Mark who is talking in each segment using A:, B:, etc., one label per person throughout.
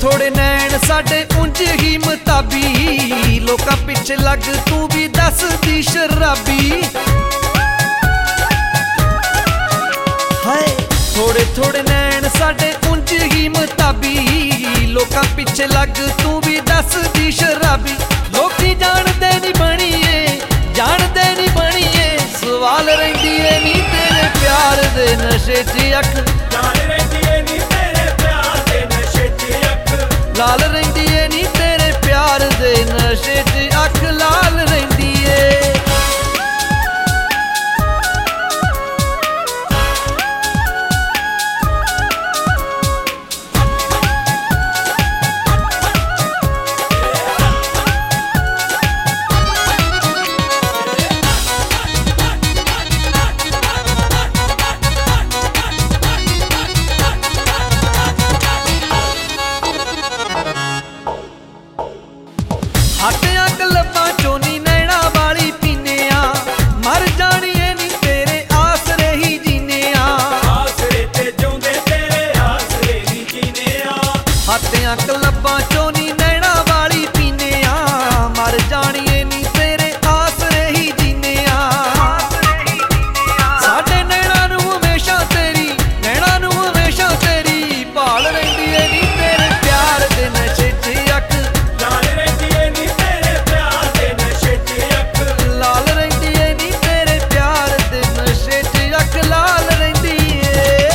A: थोड़े नैन साडे उंज ही मताबी, लोकां पिछे लग तू भी दस दी शराबी। हाय थोड़े थोड़े नैन साडे उंज ही मताबी, लोकां पिछे लग तू भी दस दी शराबी। लोकी जानदे नी बणीए, जानदे नी बणीए, सवाल रहिंदी ए नी तेरे प्यार दे नशे च अख। लाल रहिंदी ए नी तेरे प्यार दे नशे च अख, लाल रहिंदी ए। हाटियां क्लबां चों नी नैना वाली पीने आ, मर जानिए नी तेरे आसरे ही जीने आ।
B: आसरे ते जोंदे तेरे आसरे ही जीने आ।
A: हाटियां क्लबां चों नी नैना वाली पीने आ, मर जानिए नी तेरे आसरे ही जीने आ। साडे नैना नूं हमेशा तेरी, नैना नूं हमेशा तेरी भाल रहिंदी ए नी तेरे प्यार दे नशे च अख।
B: लाल रहिंदी ए नी तेरे प्यार दे नशे च अख।
A: लाल रहिंदी ए नी तेरे प्यार दे नशे च अख, लाल रहिंदी ए।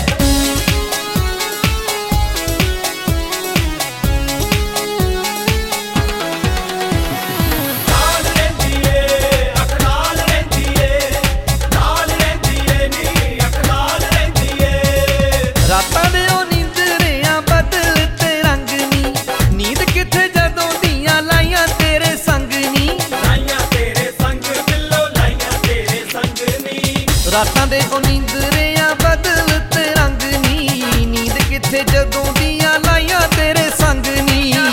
B: लाल रहिंदी ए अख, लाल रहिंदी ए, लाल रहिंदी ए नी अख, लाल रहिंदी ए।
A: रातां दे ओ नींदरियां बदल ते रंग नी, नींद किथे जदों दियां लाइयां तेरे संग नी।
B: लाइयां तेरे संग दिलो, लाइयां तेरे संग नी।
A: रातां दे ओ नींदरियां बदल ते रंग नी, नींद किथे जदों दियां लाइयां तेरे संग नी।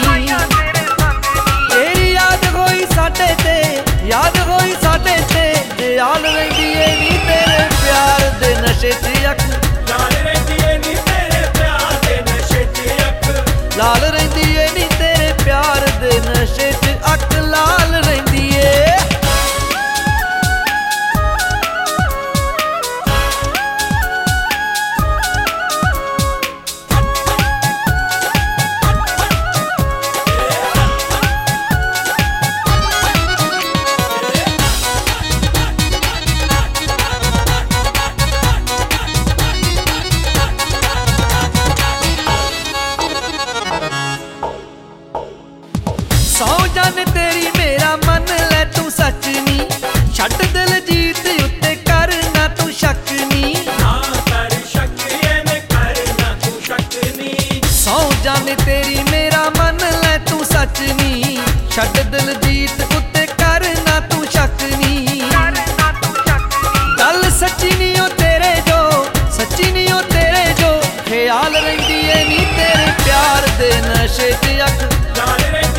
A: तेरी याद होई साडे ते, याद होई साडे ते, दयाल रहिंदी ए नी तेरे प्यार दे नशे च अख।
B: लाल रहिंदी ए नी तेरे प्यार दे नशे च अख।
A: लाल रहिंदी ए नी तेरे प्यार दे नशे च अख, लाल रहिंदी ए। सौ जाने तेरी मेरा मन ले तू सच नी, छड्ड दिल जीत उत्ते कर ना तू शक नी।
B: ना कर शक ये में कर ना तू शक नी।
A: सौ जाने तेरी मेरा मन ले तू सच नी, छड्ड दिल जीत उत्ते कर ना तू शक नी। गल सच्ची नी ओ तेरे जो, सच्ची नी ओ तेरे जो, ख्याल रहिंदी ए नी तेरे प्यार दे नशे च अख।
B: लाल रहिंदी